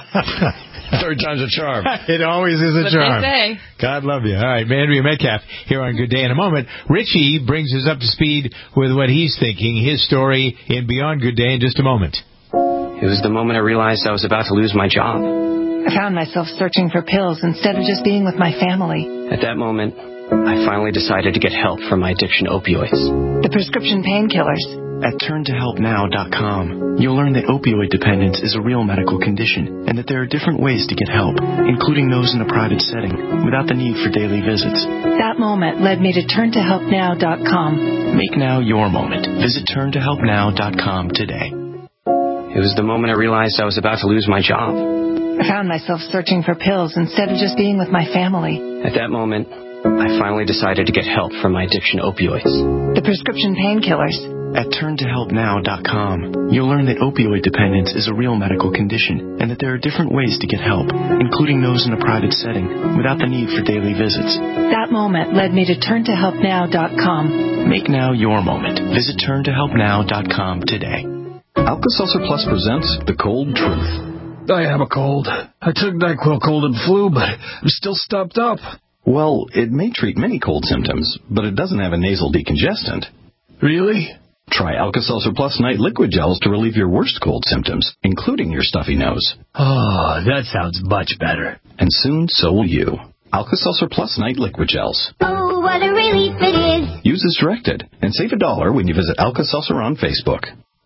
3rd time's a charm. It always is a charm. What they say. God love you. All right, Andrea Metcalf here on Good Day. In a moment, Richie brings us up to speed with what he's thinking, his story in Beyond Good Day in just a moment. It was the moment I realized I was about to lose my job. I found myself searching for pills instead of just being with my family. At that moment, I finally decided to get help from my addiction to opioids. The prescription painkillers. At turntohelpnow.com, you'll learn that opioid dependence is a real medical condition and that there are different ways to get help, including those in a private setting, without the need for daily visits. That moment led me to turntohelpnow.com. Make now your moment. Visit turntohelpnow.com today. It was the moment I realized I was about to lose my job. I found myself searching for pills instead of just being with my family. At that moment, I finally decided to get help from my addiction to opioids. The prescription painkillers. At turntohelpnow.com, you'll learn that opioid dependence is a real medical condition and that there are different ways to get help, including those in a private setting, without the need for daily visits. That moment led me to turntohelpnow.com. Make now your moment. Visit turntohelpnow.com today. Alka-Seltzer Plus presents The Cold Truth. I have a cold. I took NyQuil Cold and Flu, but I'm still stuffed up. Well, it may treat many cold symptoms, but it doesn't have a nasal decongestant. Really? Try Alka-Seltzer Plus Night Liquid Gels to relieve your worst cold symptoms, including your stuffy nose. Oh, that sounds much better. And soon, so will you. Alka-Seltzer Plus Night Liquid Gels. Oh, what a relief it is. Use as directed, and save $1 when you visit Alka-Seltzer on Facebook.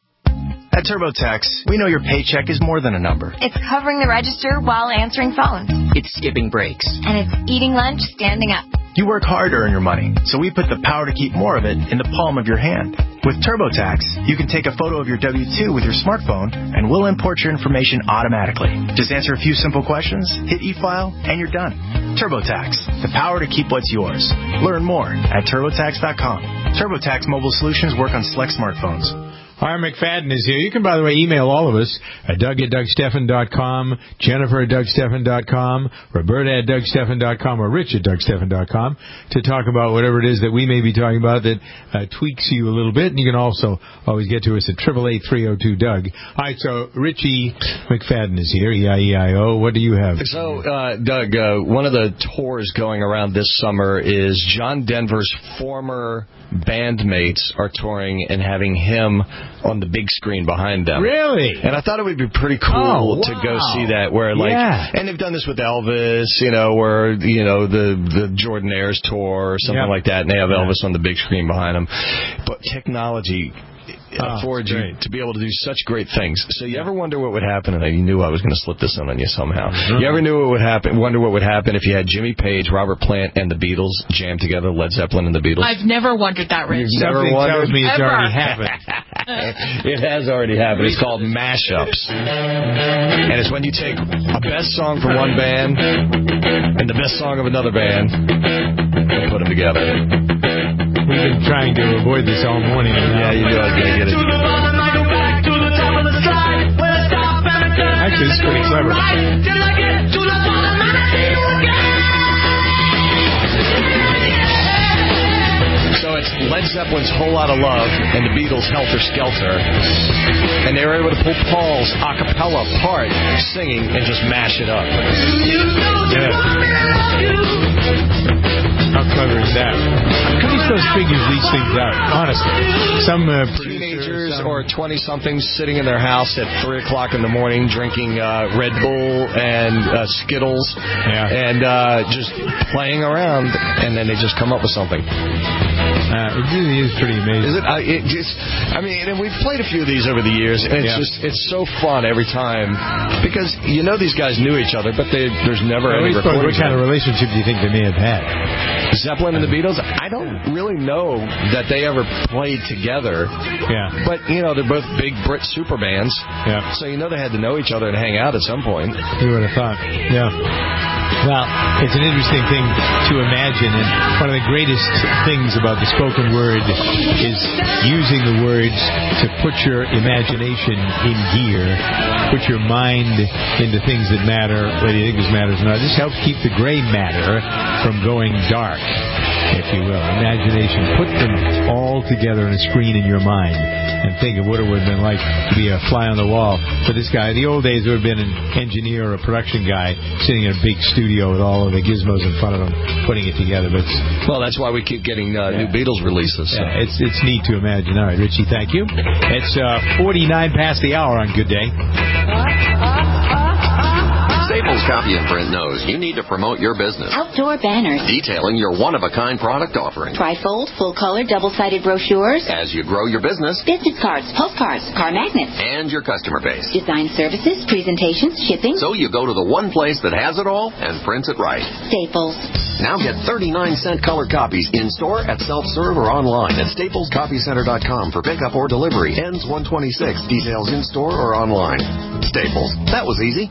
At TurboTax, we know your paycheck is more than a number. It's covering the register while answering phones. It's skipping breaks. And it's eating lunch standing up. You work hard to earn your money, so we put the power to keep more of it in the palm of your hand. With TurboTax, you can take a photo of your W-2 with your smartphone, and we'll import your information automatically. Just answer a few simple questions, hit e-file, and you're done. TurboTax, the power to keep what's yours. Learn more at TurboTax.com. TurboTax mobile solutions work on select smartphones. Ira McFadden is here. You can, by the way, email all of us at Doug@DougSteffen.com, Jennifer at DougSteffen.com, Roberta at DougSteffen.com, or Rich at DougSteffen.com to talk about whatever it is that we may be talking about that tweaks you a little bit. And you can also always get to us at 888-302-DOUG. All right, so Richie McFadden is here, E-I-E-I-O. What do you have? So, Doug, one of the tours going around this summer is John Denver's former bandmates are touring and having him on the big screen behind them. Really? And I thought it would be pretty cool to go see that, where and they've done this with Elvis, where the Jordanaires tour or something like that, and they have Elvis on the big screen behind them. But technology affords you to be able to do such great things. So you ever wonder what would happen? And you knew I was going to slip this in on you somehow. You ever wonder what would happen if you had Jimmy Page, Robert Plant, and the Beatles jammed together, Led Zeppelin and the Beatles? I've never wondered that, Rich. Something tells me it's already happened. It has already happened. It's called mashups. And it's when you take a best song from one band and the best song of another band and put them together. We've been trying to avoid this all morning. Yeah, you knew I was going to get it. Actually, it's pretty clever. So it's Led Zeppelin's Whole Lotta Love and the Beatles' Helter Skelter. And they were able to pull Paul's a cappella part singing and just mash it up. How clever is that? How are you supposed to figure these things out? Honestly. Some teenagers or 20-somethings sitting in their house at 3 o'clock in the morning drinking Red Bull and Skittles and just playing around, and then they just come up with something. It really is pretty amazing. And we've played a few of these over the years, and it's so fun every time because these guys knew each other, but there's never any recordings. What kind of relationship do you think they may have had? Zeppelin and the Beatles? I don't really know that they ever played together. Yeah. But, they're both big Brit super bands. Yeah. So they had to know each other and hang out at some point. You would have thought. Yeah. Well, it's an interesting thing to imagine, and one of the greatest things about the spoken word is using the words to put your imagination in gear, put your mind into things that matter, whether you think this matters or not. This helps keep the gray matter from going dark, if you will. Imagination. Put them all together on a screen in your mind and think of what it would have been like to be a fly on the wall for this guy. In the old days, there would have been an engineer or a production guy sitting in a big studio with all of the gizmos in front of him, putting it together. But that's why we keep getting new Beatles releases. So. Yeah, it's neat to imagine. All right, Richie, thank you. It's 49 past the hour on Good Day. Staples Copy and Print knows you need to promote your business. Outdoor banners. Detailing your one-of-a-kind product offering. Trifold, full-color, double-sided brochures. As you grow your business. Business cards, postcards, car magnets. And your customer base. Design services, presentations, shipping. So you go to the one place that has it all and prints it right. Staples. Now get 39-cent color copies in-store, at self-serve, or online at staplescopycenter.com for pickup or delivery. Ends 1/26. Details in-store or online. Staples. That was easy.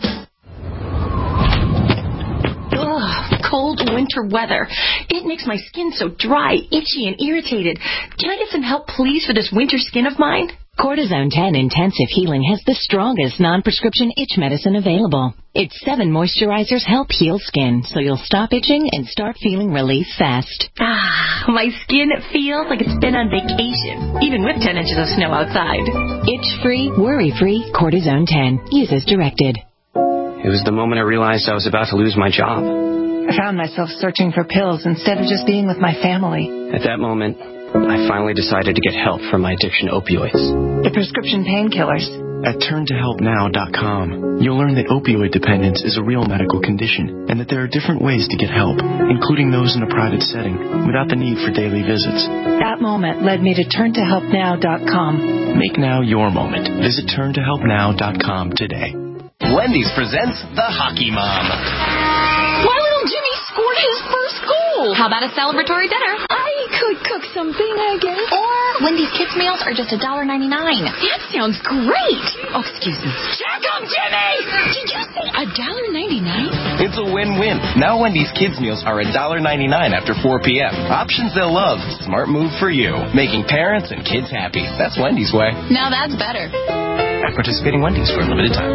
Cold winter weather. It makes my skin so dry, itchy, and irritated. Can I get some help, please, for this winter skin of mine? Cortisone 10 Intensive Healing has the strongest non-prescription itch medicine available. Its 7 moisturizers help heal skin, so you'll stop itching and start feeling relief fast. My skin feels like it's been on vacation, even with 10 inches of snow outside. Itch-free, worry-free Cortisone 10. Use as directed. It was the moment I realized I was about to lose my job. I found myself searching for pills instead of just being with my family. At that moment, I finally decided to get help from my addiction to opioids. The prescription painkillers. At turntohelpnow.com, you'll learn that opioid dependence is a real medical condition and that there are different ways to get help, including those in a private setting, without the need for daily visits. That moment led me to turntohelpnow.com. Make now your moment. Visit turntohelpnow.com today. Wendy's presents The Hockey Mom. Why little Jimmy scored his first goal? How about a celebratory dinner? I could cook something, I guess. Or Wendy's kids meals are just $1.99. That sounds great. Oh, excuse me. Check 'em wrong, Jimmy! Did you say $1.99? It's a win-win. Now Wendy's kids meals are $1.99 after 4 p.m. Options they'll love. Smart move for you. Making parents and kids happy. That's Wendy's way. Now that's better. At participating Wendy's for a limited time.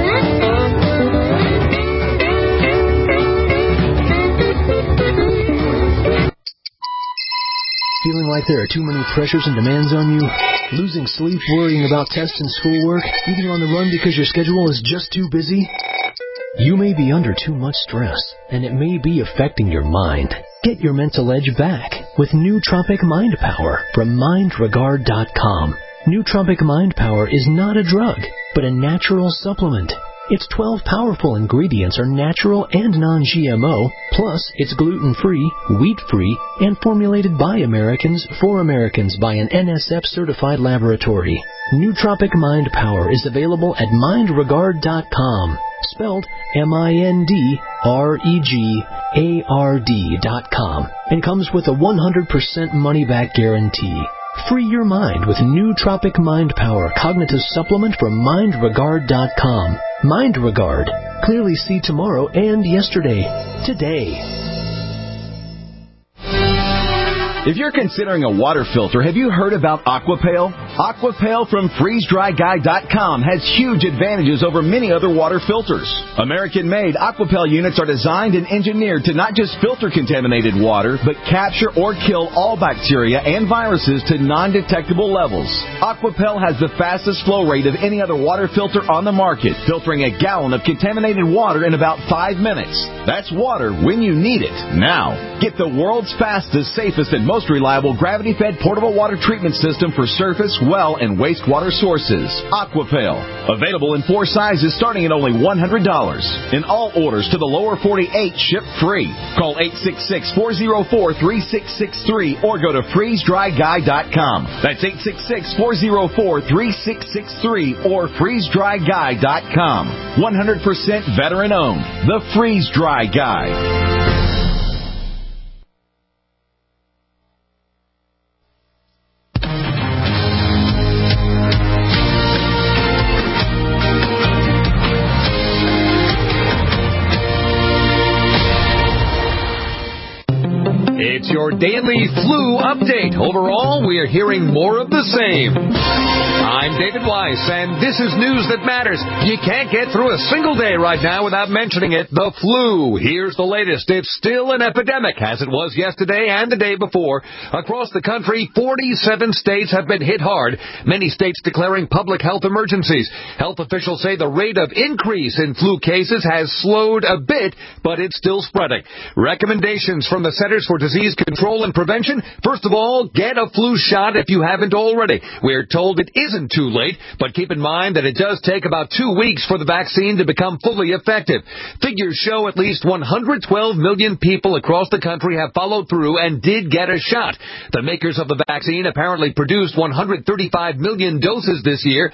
Feeling like there are too many pressures and demands on you? Losing sleep worrying about tests and schoolwork? Eating on the run because your schedule is just too busy? You may be under too much stress, and it may be affecting your mind. Get your mental edge back with Nootropic Mind Power from MindRegard.com. Nootropic Mind Power is not a drug, but a natural supplement. Its 12 powerful ingredients are natural and non-GMO, plus it's gluten-free, wheat-free, and formulated by Americans for Americans by an NSF-certified laboratory. Nootropic Mind Power is available at MindRegard.com, spelled MindRegard.com, and comes with a 100% money-back guarantee. Free your mind with Nootropic Mind Power Cognitive Supplement from MindRegard.com. MindRegard. Clearly see tomorrow and yesterday. Today. If you're considering a water filter, have you heard about Aquapail? Aquapail from FreezeDryGuy.com has huge advantages over many other water filters. American-made Aquapail units are designed and engineered to not just filter contaminated water, but capture or kill all bacteria and viruses to non-detectable levels. Aquapail has the fastest flow rate of any other water filter on the market, filtering a gallon of contaminated water in about 5 minutes. That's water when you need it. Now, get the world's fastest, safest, and most reliable gravity-fed portable water treatment system for surface, well, and wastewater sources. Aquapail. Available in 4 sizes starting at only $100. And all orders to the lower 48 ship free. Call 866-404-3663 or go to FreezeDryGuy.com. That's 866-404-3663 or FreezeDryGuy.com. 100% veteran-owned. The Freeze Dry Guy. It's your daily flu update. Overall, we are hearing more of the same. I'm David Weiss, and this is news that matters. You can't get through a single day right now without mentioning it. The flu. Here's the latest. It's still an epidemic, as it was yesterday and the day before. Across the country, 47 states have been hit hard, many states declaring public health emergencies. Health officials say the rate of increase in flu cases has slowed a bit, but it's still spreading. Recommendations from the Centers for Disease Control and Prevention: first of all, get a flu shot if you haven't already. We're told it isn't too late, but keep in mind that it does take about 2 weeks for the vaccine to become fully effective. Figures show at least 112 million people across the country have followed through and did get a shot. The makers of the vaccine apparently produced 135 million doses this year.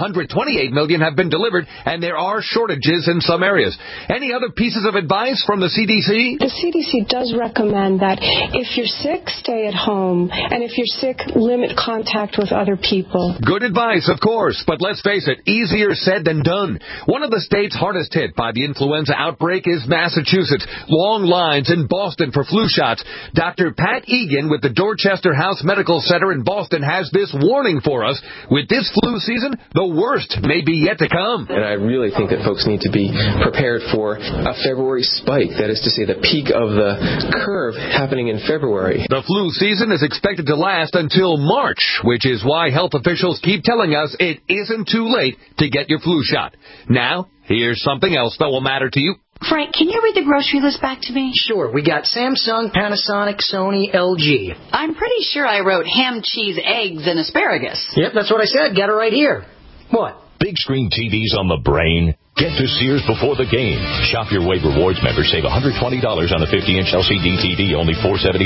128 million have been delivered, and there are shortages in some areas. Any other pieces of advice from the CDC? The CDC does recommend that if you're sick, stay at home, and if you're sick, limit contact with other people. Good advice, of course, but let's face it, easier said than done. One of the states hardest hit by the influenza outbreak is Massachusetts. Long lines in Boston for flu shots. Dr. Pat Egan with the Dorchester House Medical Center in Boston has this warning for us. With this flu season, the worst may be yet to come. And I really think that folks need to be prepared for a February spike, that is to say the peak of the curve happening in February. The flu season is expected to last until March, which is why health officials keep telling us it isn't too late to get your flu shot. Now, here's something else that will matter to you. Frank, can you read the grocery list back to me? Sure. We got Samsung, Panasonic, Sony, LG. I'm pretty sure I wrote ham, cheese, eggs, and asparagus. Yep, that's what I said. Got it right here. What? Big screen TVs on the brain? Get to Sears before the game. Shop Your Way Rewards members save $120 on a 50-inch LCD TV, only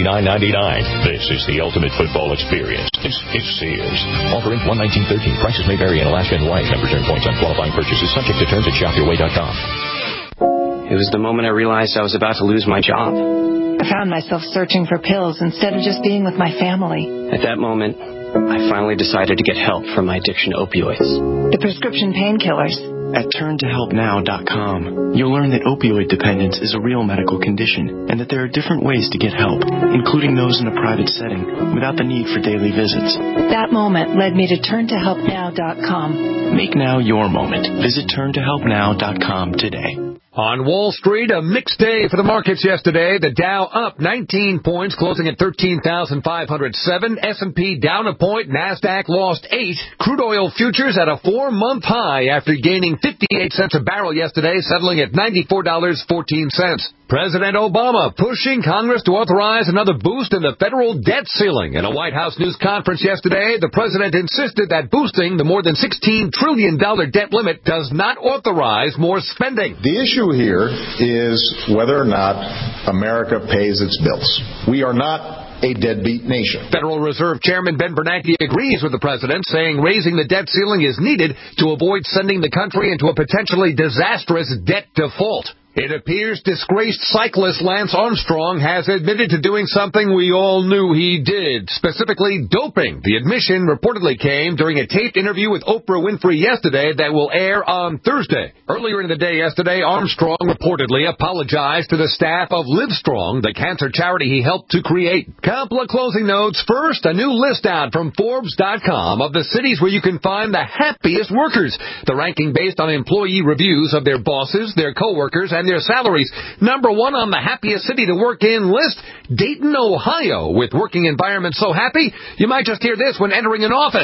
$479.99. This is the ultimate football experience. This is Sears. Offer ends 1/19/13. Prices may vary in Alaska and Hawaii. Members earn points on qualifying purchases. Subject to terms at shopyourway.com. It was the moment I realized I was about to lose my job. I found myself searching for pills instead of just being with my family. At that moment, I finally decided to get help from my addiction to opioids. The prescription painkillers. At turntohelpnow.com, you'll learn that opioid dependence is a real medical condition and that there are different ways to get help, including those in a private setting, without the need for daily visits. That moment led me to turntohelpnow.com. Make now your moment. Visit turntohelpnow.com today. On Wall Street, a mixed day for the markets yesterday. The Dow up 19 points, closing at 13,507. S&P down a point. NASDAQ lost 8. Crude oil futures at a 4-month high after gaining 58 cents a barrel yesterday, settling at $94.14. President Obama pushing Congress to authorize another boost in the federal debt ceiling. In a White House news conference yesterday, the president insisted that boosting the more than $16 trillion debt limit does not authorize more spending. The issue here is whether or not America pays its bills. We are not a deadbeat nation. Federal Reserve Chairman Ben Bernanke agrees with the president, saying raising the debt ceiling is needed to avoid sending the country into a potentially disastrous debt default. It appears disgraced cyclist Lance Armstrong has admitted to doing something we all knew he did, specifically doping. The admission reportedly came during a taped interview with Oprah Winfrey yesterday that will air on Thursday. Earlier in the day yesterday, Armstrong reportedly apologized to the staff of Livestrong, the cancer charity he helped to create. Couple of closing notes. First, a new list out from Forbes.com of the cities where you can find the happiest workers. The ranking based on employee reviews of their bosses, their coworkers, and their salaries. Number 1 on the happiest city to work in list, Dayton, Ohio. With working environment so happy, you might just hear this when entering an office.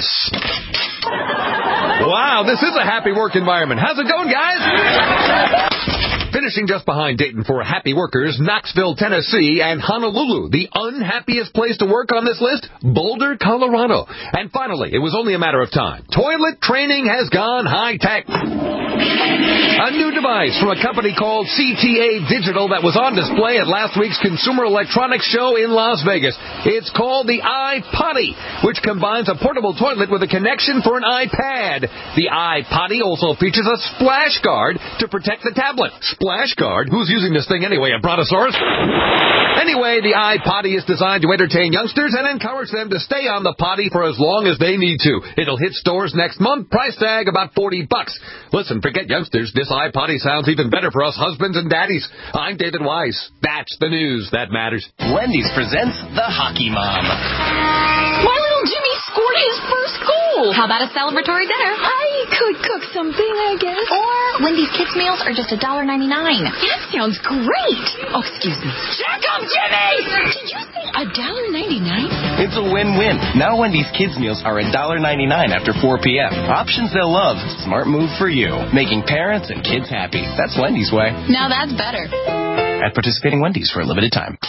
Wow, this is a happy work environment. How's it going, guys? Finishing just behind Dayton for happy workers, Knoxville, Tennessee, and Honolulu. The unhappiest place to work on this list, Boulder, Colorado. And finally, it was only a matter of time. Toilet training has gone high-tech. A new device from a company called CTA Digital that was on display at last week's Consumer Electronics Show in Las Vegas. It's called the iPotty, which combines a portable toilet with a connection for an iPad. The iPotty also features a splash guard to protect the tablet. Splash guard? Who's using this thing anyway, a brontosaurus? Anyway, the iPotty is designed to entertain youngsters and encourage them to stay on the potty for as long as they need to. It'll hit stores next month. Price tag about $40. Listen, forget youngsters. This iPotty sounds even better for us husbands and daddies. I'm David Weiss. That's the news that matters. Wendy's presents The Hockey Mom. My little Jimmy scored his first goal. How about a celebratory dinner? I could cook something, I guess. Or Wendy's kids meals are just $1.99. That sounds great. Oh, excuse me. Check 'em, Jimmy! Did you say $1.99? It's a win-win. Now Wendy's kids meals are $1.99 after 4 p.m. Options they'll love. Smart move for you. Making parents and kids happy. That's Wendy's way. Now that's better. At participating Wendy's for a limited time.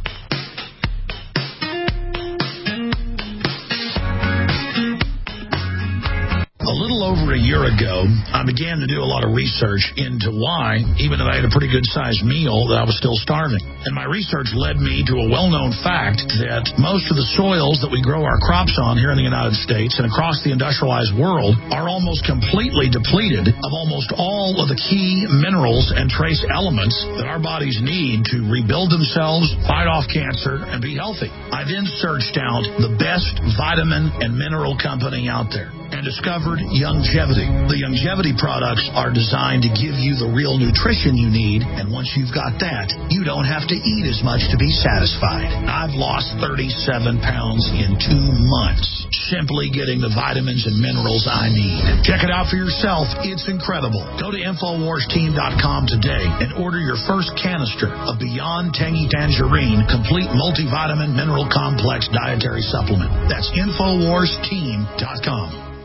A little over a year ago, I began to do a lot of research into why, even though I had a pretty good-sized meal, that I was still starving. And my research led me to a well-known fact that most of the soils that we grow our crops on here in the United States and across the industrialized world are almost completely depleted of almost all of the key minerals and trace elements that our bodies need to rebuild themselves, fight off cancer, and be healthy. I then searched out the best vitamin and mineral company out there and discovered Youngevity. The Youngevity products are designed to give you the real nutrition you need, and once you've got that, you don't have to eat as much to be satisfied. I've lost 37 pounds in 2 months, simply getting the vitamins and minerals I need. Check it out for yourself. It's incredible. Go to InfoWarsTeam.com today and order your first canister of Beyond Tangy Tangerine Complete Multivitamin Mineral Complex Dietary Supplement. That's InfoWarsTeam.com.